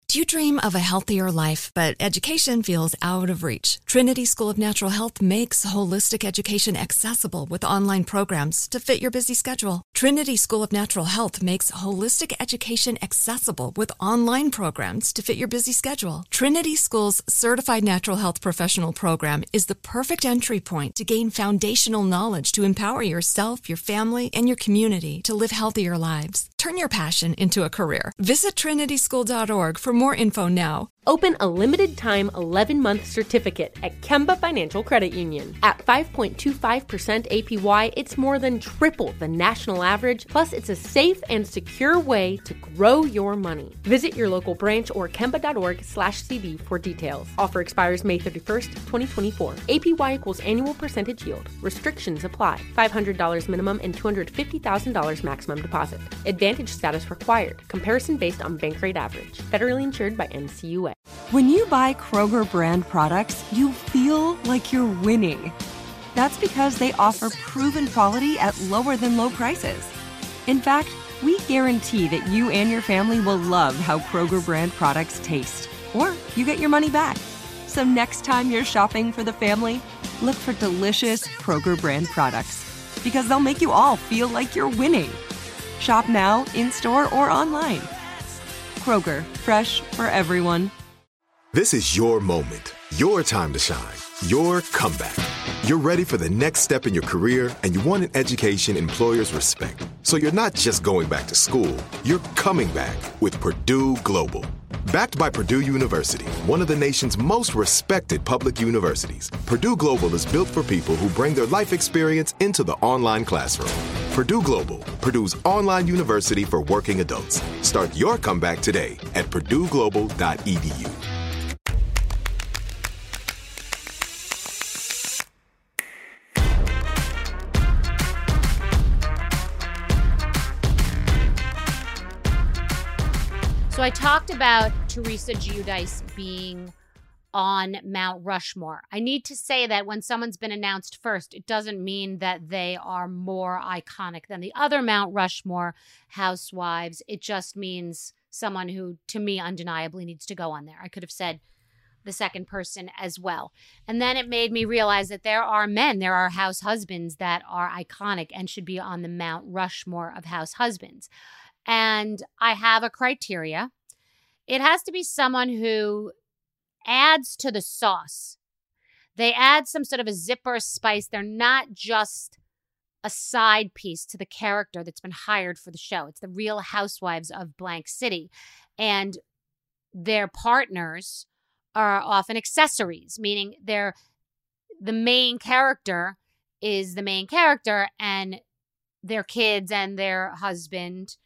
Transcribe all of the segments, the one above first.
Do you dream of a healthier life, but education feels out of reach? Trinity School of Natural Health makes holistic education accessible with online programs to fit your busy schedule. Trinity School of Natural Health makes holistic education accessible with online programs to fit your busy schedule. Trinity School's Certified Natural Health Professional Program is the perfect entry point to gain foundational knowledge to empower yourself, your family, and your community to live healthier lives. Turn your passion into a career. Visit trinityschool.org for more info now. Open a limited-time 11-month certificate at Kemba Financial Credit Union. At 5.25% APY, it's more than triple the national average, plus it's a safe and secure way to grow your money. Visit your local branch or kemba.org/cd for details. Offer expires May 31st, 2024. APY equals annual percentage yield. Restrictions apply. $500 minimum and $250,000 maximum deposit. Advantage status required. Comparison based on bank rate average. Federally insured by NCUA. When you buy Kroger brand products, you feel like you're winning. That's because they offer proven quality at lower than low prices. In fact, we guarantee that you and your family will love how Kroger brand products taste, or you get your money back. So next time you're shopping for the family, look for delicious Kroger brand products, because they'll make you all feel like you're winning. Shop now, in-store, or online. Kroger, fresh for everyone. This is your moment, your time to shine, your comeback. You're ready for the next step in your career, and you want an education employers respect. So you're not just going back to school, you're coming back with Purdue Global. Backed by Purdue University, one of the nation's most respected public universities, Purdue Global is built for people who bring their life experience into the online classroom. Purdue Global, Purdue's online university for working adults. Start your comeback today at purdueglobal.edu. So I talked about Teresa Giudice being on Mount Rushmore. I need to say that when someone's been announced first, it doesn't mean that they are more iconic than the other Mount Rushmore housewives. It just means someone who, to me, undeniably needs to go on there. I could have said the second person as well. And then it made me realize that there are men, there are house husbands that are iconic and should be on the Mount Rushmore of house husbands. And I have a criteria. It has to be someone who adds to the sauce. They add some sort of a zip or a spice. They're not just a side piece to the character that's been hired for the show. It's the Real Housewives of blank city. And their partners are often accessories, meaning the main character is the main character, and their kids and their husband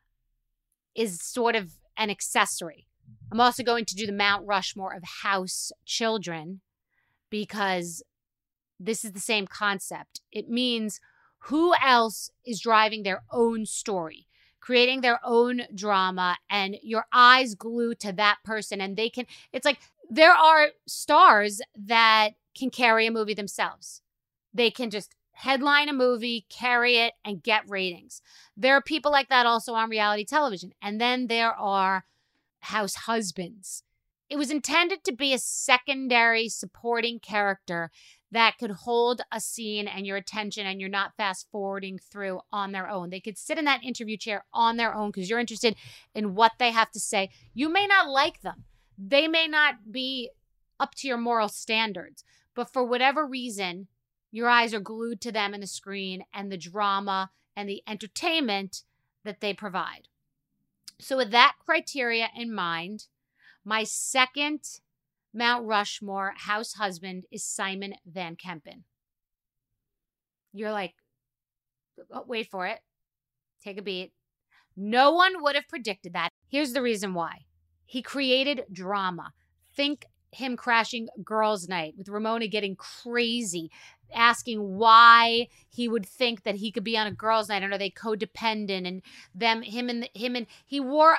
is sort of an accessory. I'm also going to do the Mount Rushmore of house children because this is the same concept. It means who else is driving their own story, creating their own drama, and your eyes glued to that person. And they can, it's like there are stars that can carry a movie themselves. They can just headline a movie, carry it, and get ratings. There are people like that also on reality television. And then there are house husbands. It was intended to be a secondary supporting character that could hold a scene and your attention, and you're not fast forwarding through on their own. They could sit in that interview chair on their own because you're interested in what they have to say. You may not like them. They may not be up to your moral standards, but for whatever reason, your eyes are glued to them and the screen and the drama and the entertainment that they provide. So with that criteria in mind, my second Mount Rushmore house husband is Simon Van Kempen. You're like, oh, wait for it. Take a beat. No one would have predicted that. Here's the reason why. He created drama. Think him crashing girls' night with Ramona getting crazy, asking why he would think that he could be on a girls' night and are they codependent, and him and he wore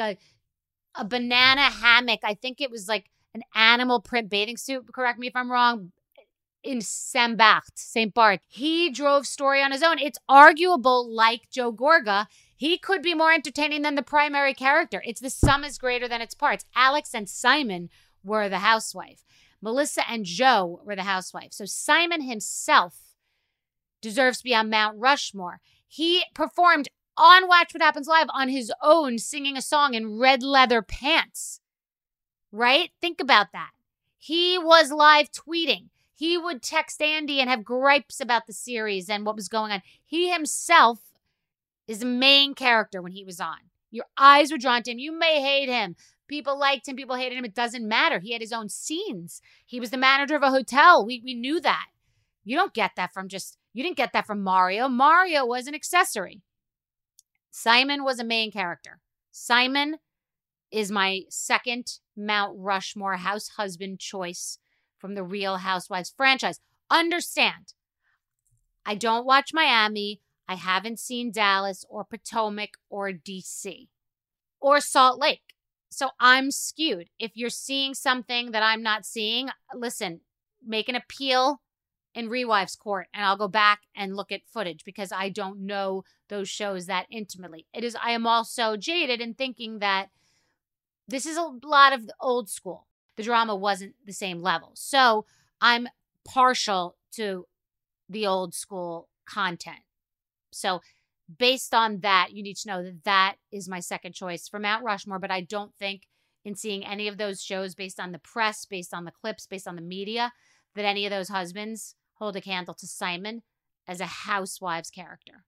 a banana hammock. I think it was like an animal print bathing suit. Correct me if I'm wrong. In St. Barth. He drove story on his own. It's arguable, like Joe Gorga, He could be more entertaining than the primary character. It's the sum is greater than its parts. Alex and Simon were the housewife. Melissa and Joe were the housewife. So Simon himself deserves to be on Mount Rushmore. He performed on Watch What Happens Live on his own, singing a song in red leather pants. Right? Think about that. He was live tweeting. He would text Andy and have gripes about the series and what was going on. He himself is the main character when he was on. Your eyes were drawn to him. You may hate him. People liked him. People hated him. It doesn't matter. He had his own scenes. He was the manager of a hotel. We knew that. You don't get that from you didn't get that from Mario. Mario was an accessory. Simon was a main character. Simon is my second Mount Rushmore house husband choice from the Real Housewives franchise. Understand, I don't watch Miami. I haven't seen Dallas or Potomac or DC or Salt Lake. So I'm skewed. If you're seeing something that I'm not seeing, listen, make an appeal in Rewives Court and I'll go back and look at footage because I don't know those shows that intimately. I am also jaded in thinking that this is a lot of the old school. The drama wasn't the same level. So I'm partial to the old school content. So based on that, you need to know that that is my second choice for Mount Rushmore. But I don't think in seeing any of those shows based on the press, based on the clips, based on the media, that any of those husbands hold a candle to Simon as a housewives character.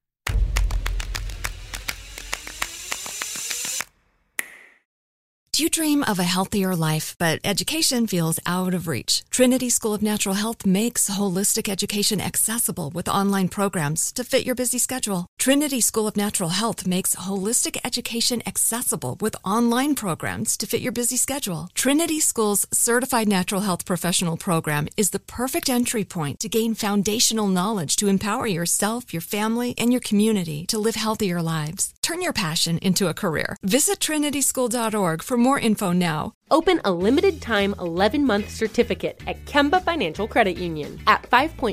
Do you dream of a healthier life, but education feels out of reach? Trinity School of Natural Health makes holistic education accessible with online programs to fit your busy schedule. Trinity School of Natural Health makes holistic education accessible with online programs to fit your busy schedule. Trinity School's Certified Natural Health Professional Program is the perfect entry point to gain foundational knowledge to empower yourself, your family, and your community to live healthier lives. Turn your passion into a career. Visit trinityschool.org for more info now. Open a limited-time 11-month certificate at Kemba Financial Credit Union. At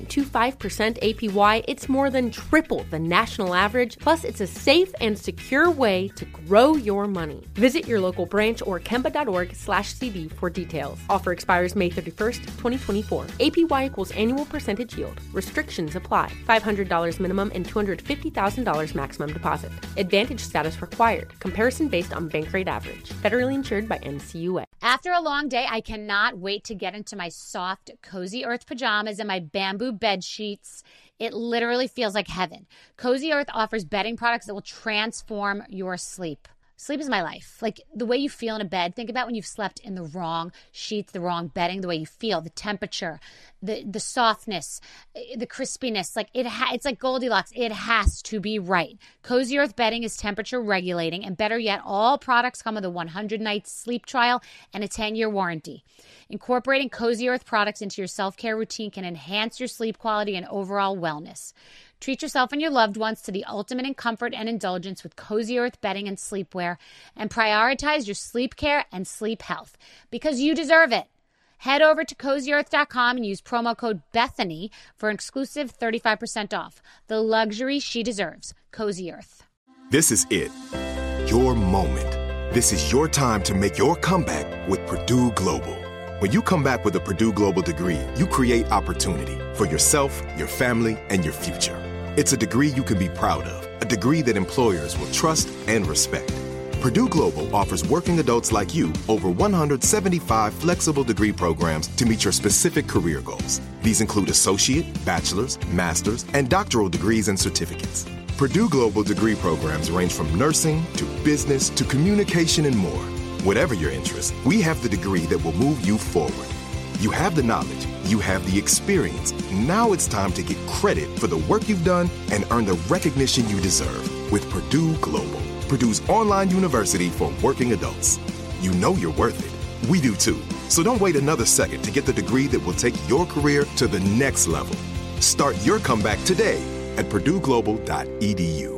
5.25% APY, it's more than triple the national average, plus it's a safe and secure way to grow your money. Visit your local branch or kemba.org/CD for details. Offer expires May 31st, 2024. APY equals annual percentage yield. Restrictions apply. $500 minimum and $250,000 maximum deposit. Advantage status required. Comparison based on bank rate average. Federally insured by NCUA. After a long day, I cannot wait to get into my soft, Cozy Earth pajamas and my bamboo bed sheets. It literally feels like heaven. Cozy Earth offers bedding products that will transform your sleep. Sleep is my life. Like the way you feel in a bed, think about when you've slept in the wrong sheets, the wrong bedding, the way you feel, the temperature, the softness, the crispiness. Like it's like Goldilocks. It has to be right. Cozy Earth bedding is temperature regulating, and better yet, all products come with a 100-night sleep trial and a 10-year warranty. Incorporating Cozy Earth products into your self-care routine can enhance your sleep quality and overall wellness. Treat yourself and your loved ones to the ultimate in comfort and indulgence with Cozy Earth bedding and sleepwear, and prioritize your sleep care and sleep health because you deserve it. Head over to CozyEarth.com and use promo code Bethany for an exclusive 35% off. The luxury she deserves. Cozy Earth. This is it. Your moment. This is your time to make your comeback with Purdue Global. When you come back with a Purdue Global degree, you create opportunity for yourself, your family, and your future. It's a degree you can be proud of, a degree that employers will trust and respect. Purdue Global offers working adults like you over 175 flexible degree programs to meet your specific career goals. These include associate, bachelor's, master's, and doctoral degrees and certificates. Purdue Global degree programs range from nursing to business to communication and more. Whatever your interest, we have the degree that will move you forward. You have the knowledge, you have the experience. Now it's time to get credit for the work you've done and earn the recognition you deserve with Purdue Global, Purdue's online university for working adults. You know you're worth it. We do too. So don't wait another second to get the degree that will take your career to the next level. Start your comeback today at purdueglobal.edu.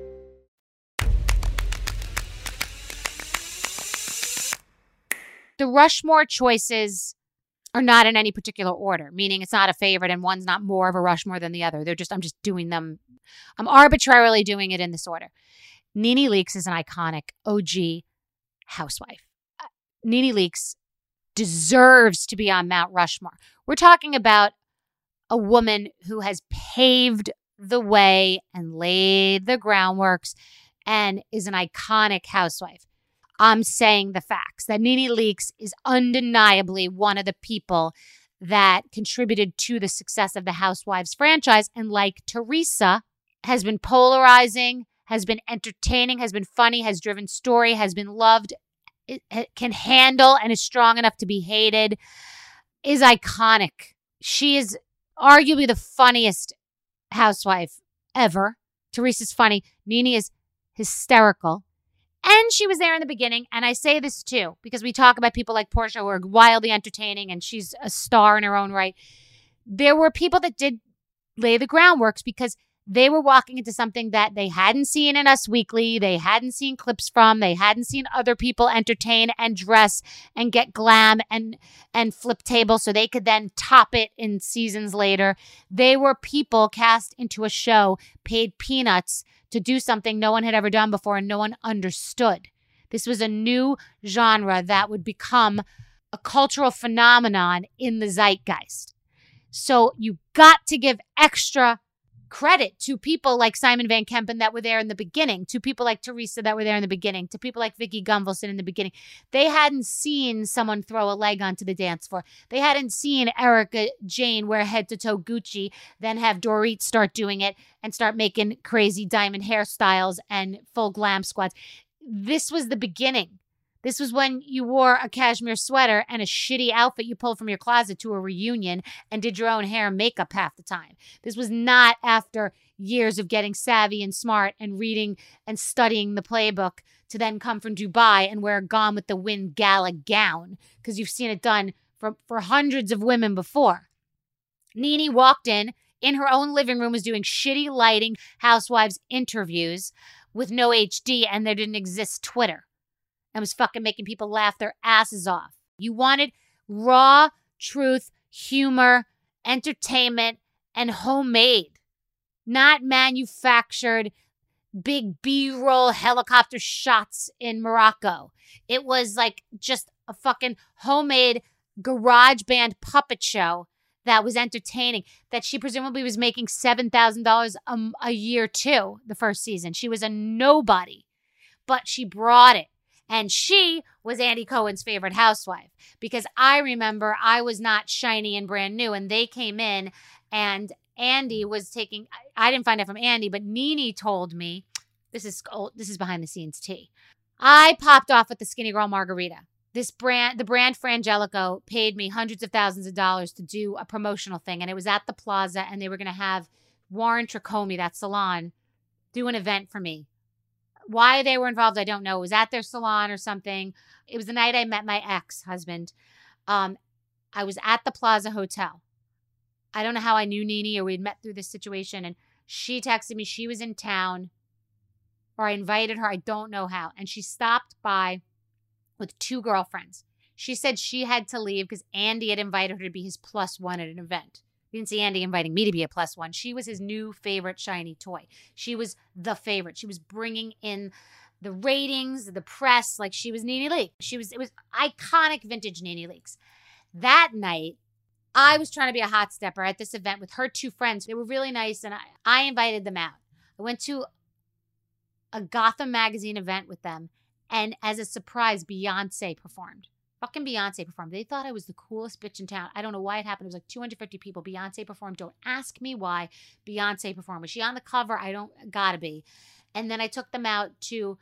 The Rushmore choices are not in any particular order, meaning it's not a favorite and one's not more of a Rushmore than the other. I'm just doing them. I'm arbitrarily doing it in this order. Nene Leakes is an iconic OG housewife. Nene Leakes deserves to be on Mount Rushmore. We're talking about a woman who has paved the way and laid the groundworks and is an iconic housewife. I'm saying the facts that Nene Leakes is undeniably one of the people that contributed to the success of the Housewives franchise. And like Teresa, has been polarizing, has been entertaining, has been funny, has driven story, has been loved, it can handle and is strong enough to be hated, is iconic. She is arguably the funniest housewife ever. Teresa's funny. Nene is hysterical. And she was there in the beginning. And I say this too, because we talk about people like Portia who are wildly entertaining and she's a star in her own right. There were people that did lay the groundworks because they were walking into something that they hadn't seen in Us Weekly. They hadn't seen clips from. They hadn't seen other people entertain and dress and get glam and flip tables so they could then top it in seasons later. They were people cast into a show, paid peanuts to do something no one had ever done before and no one understood. This was a new genre that would become a cultural phenomenon in the zeitgeist. So you got to give extra credit to people like Simon Van Kempen that were there in the beginning, to people like Teresa that were there in the beginning, to people like Vicky Gunvalson in the beginning. They hadn't seen someone throw a leg onto the dance floor. They hadn't seen Erica Jane wear head-to-toe Gucci, then have Dorit start doing it and start making crazy diamond hairstyles and full glam squads. This was the beginning. This was when you wore a cashmere sweater and a shitty outfit you pulled from your closet to a reunion and did your own hair and makeup half the time. This was not after years of getting savvy and smart and reading and studying the playbook to then come from Dubai and wear a Gone with the Wind gala gown because you've seen it done for hundreds of women before. Nene walked in her own living room, was doing shitty lighting housewives interviews with no HD, and there didn't exist Twitter. And was fucking making people laugh their asses off. You wanted raw truth, humor, entertainment, and homemade, not manufactured big B-roll helicopter shots in Morocco. It was like just a fucking homemade garage band puppet show that was entertaining, that she presumably was making $7,000 a year too the first season. She was a nobody, but she brought it. And she was Andy Cohen's favorite housewife because I remember I was not shiny and brand new and they came in and Andy was taking, I didn't find out from Andy, but Nene told me, this is behind the scenes tea. I popped off with the Skinny Girl Margarita. The brand Frangelico paid me hundreds of thousands of dollars to do a promotional thing. And it was at the Plaza and they were going to have Warren Tricomi, that salon, do an event for me. Why they were involved, I don't know. It was at their salon or something. It was the night I met my ex-husband. I was at the Plaza Hotel. I don't know how I knew Nene or we'd met through this situation. And she texted me she was in town or I invited her. I don't know how. And she stopped by with two girlfriends. She said she had to leave because Andy had invited her to be his +1 at an event. You didn't see Andy inviting me to be a +1. She was his new favorite shiny toy. She was the favorite. She was bringing in the ratings, the press, like she was Nene Leakes. It was iconic vintage Nene Leakes. That night, I was trying to be a hot stepper at this event with her two friends. They were really nice, and I invited them out. I went to a Gotham magazine event with them, and as a surprise, Beyonce performed. Fucking Beyonce performed. They thought I was the coolest bitch in town. I don't know why it happened. It was like 250 people. Beyonce performed. Don't ask me why Beyonce performed. Was she on the cover? Gotta be. And then I took them out to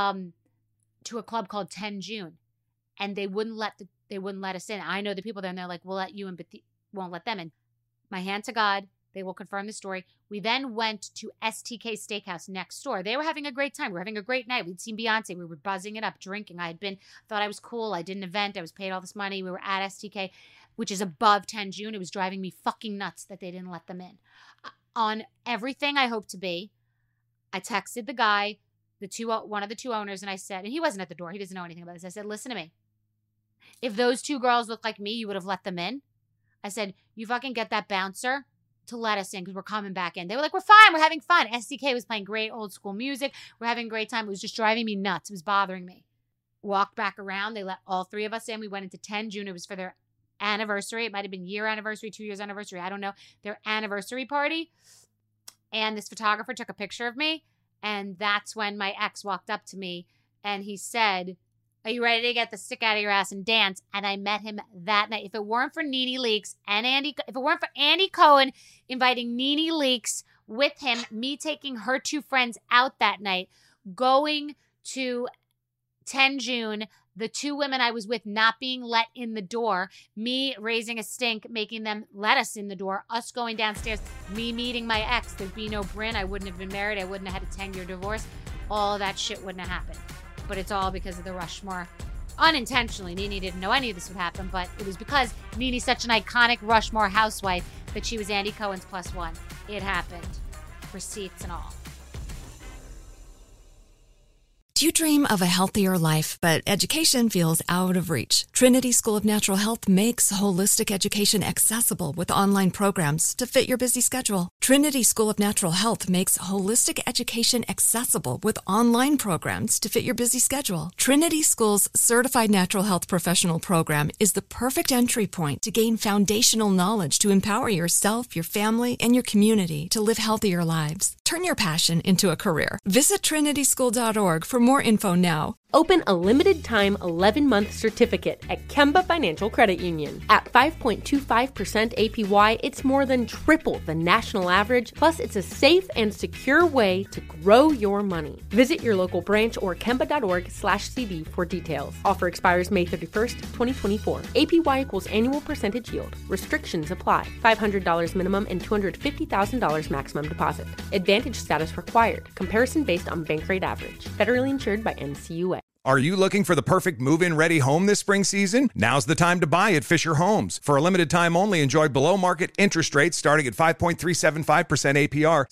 a club called 10 June, and they wouldn't let us in. I know the people there, and they're like, "We'll let you in, but won't let them in." My hand to God, they will confirm the story. We then went to STK Steakhouse next door. They were having a great time. We were having a great night. We'd seen Beyonce. We were buzzing it up, drinking. Thought I was cool. I did an event. I was paid all this money. We were at STK, which is above 10 June. It was driving me fucking nuts that they didn't let them in. On everything I hope to be, I texted the guy, one of the two owners, and I said, and he wasn't at the door. He doesn't know anything about this. I said, listen to me. If those two girls look like me, you would have let them in. I said, you fucking get that bouncer to let us in because we're coming back in. They were like, we're fine. We're having fun. SDK was playing great old school music. We're having a great time. It was just driving me nuts. It was bothering me. Walked back around. They let all three of us in. We went into 10 June. It was for their anniversary. It might have been year anniversary, 2 years anniversary. I don't know. Their anniversary party. And this photographer took a picture of me. And that's when my ex walked up to me and he said, are you ready to get the stick out of your ass and dance? And I met him that night. If it weren't for Nene Leakes and if it weren't for Andy Cohen inviting Nene Leakes with him, me taking her two friends out that night, going to 10 June, the two women I was with not being let in the door, me raising a stink, making them let us in the door, us going downstairs, me meeting my ex, there'd be no Bryn, I wouldn't have been married, I wouldn't have had a 10-year divorce, all that shit wouldn't have happened. But it's all because of the Rushmore. Unintentionally, Nene didn't know any of this would happen, but it was because Nene's such an iconic Rushmore housewife that she was Andy Cohen's +1. It happened. Receipts and all. Do you dream of a healthier life, but education feels out of reach? Trinity School of Natural Health makes holistic education accessible with online programs to fit your busy schedule. Trinity School of Natural Health makes holistic education accessible with online programs to fit your busy schedule. Trinity School's Certified Natural Health Professional Program is the perfect entry point to gain foundational knowledge to empower yourself, your family, and your community to live healthier lives. Turn your passion into a career. Visit trinityschool.org for more info now. Open a limited-time 11-month certificate at Kemba Financial Credit Union. At 5.25% APY, it's more than triple the national average, plus it's a safe and secure way to grow your money. Visit your local branch or kemba.org/CD for details. Offer expires May 31st, 2024. APY equals annual percentage yield. Restrictions apply. $500 minimum and $250,000 maximum deposit. Advantage status required. Comparison based on bank rate average. Federally insured by NCUA. Are you looking for the perfect move-in ready home this spring season? Now's the time to buy at Fisher Homes. For a limited time only, enjoy below market interest rates starting at 5.375% APR,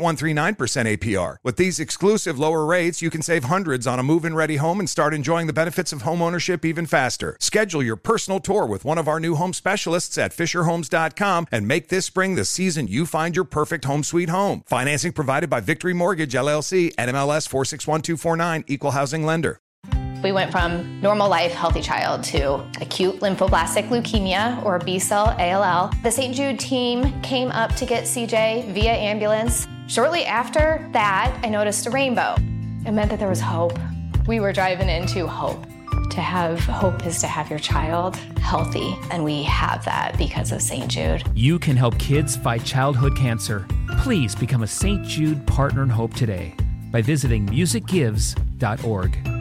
6.139% APR. With these exclusive lower rates, you can save hundreds on a move-in ready home and start enjoying the benefits of home ownership even faster. Schedule your personal tour with one of our new home specialists at FisherHomes.com and make this spring the season you find your perfect home sweet home. Financing provided by Victory Mortgage, LLC, NMLS 461249, Equal Housing Lender. We went from normal life, healthy child to acute lymphoblastic leukemia or B-cell ALL. The St. Jude team came up to get CJ via ambulance. Shortly after that, I noticed a rainbow. It meant that there was hope. We were driving into hope. To have hope is to have your child healthy, and we have that because of St. Jude. You can help kids fight childhood cancer. Please become a St. Jude Partner in Hope today by visiting musicgives.org.